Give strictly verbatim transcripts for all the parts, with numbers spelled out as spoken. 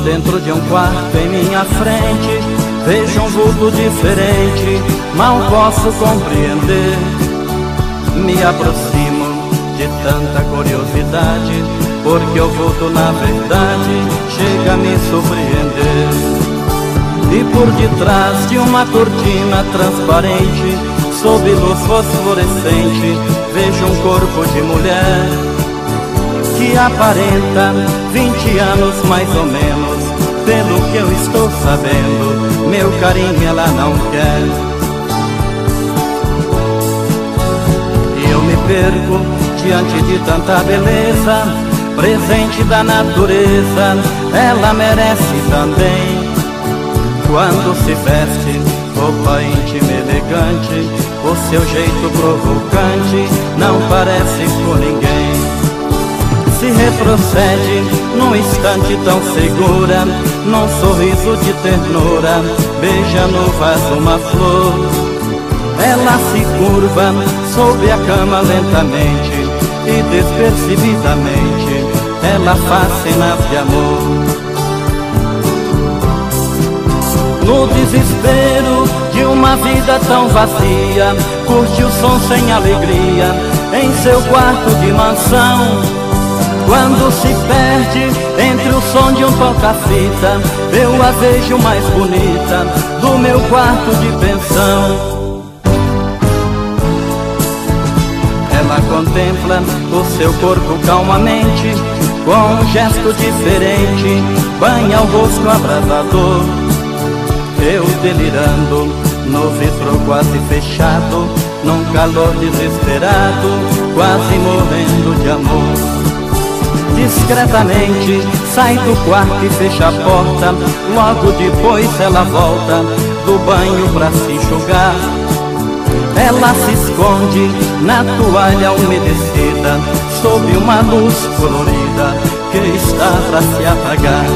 dentro de um quarto em minha frente, vejo um vulto diferente, mal posso compreender. Me aproximo de tanta curiosidade, porque o vulto na verdade chega a me surpreender. E por detrás de uma cortina transparente, sob luz fosforescente, vejo um corpo de mulher que aparenta vinte anos mais ou menos. Pelo que eu estou sabendo, meu carinho ela não quer. E eu me perco diante de tanta beleza, presente da natureza, ela merece também. Quando se veste, roupa íntima elegante, o seu jeito provocante não parece com ninguém. Se retrocede num instante tão segura, num sorriso de ternura, beija no vaso uma flor. Ela se curva sob a cama lentamente e despercebidamente ela faz cenas de amor. No desespero de uma vida tão vazia, curte o som sem alegria em seu quarto de mansão. Quando se perde entre o som de um toca-fita, eu a vejo mais bonita do meu quarto de pensão. Ela contempla o seu corpo calmamente, com um gesto diferente, banha o rosto abrasador. Eu delirando, no vidro quase fechado, num calor desesperado, quase morrendo de amor. Discretamente sai do quarto e fecha a porta, logo depois ela volta do banho pra se enxugar. Ela se esconde na toalha umedecida, sob uma luz colorida que está pra se apagar.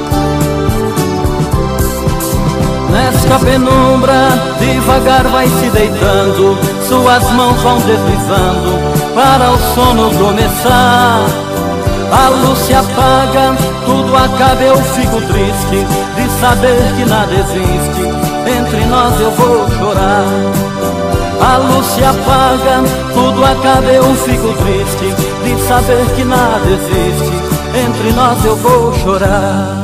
Nesta penumbra, devagar vai se deitando, suas mãos vão deslizando para o sono começar. A luz se apaga, tudo acaba, eu fico triste de saber que nada existe, entre nós eu vou chorar. A luz se apaga, tudo acaba, eu fico triste de saber que nada existe, entre nós eu vou chorar.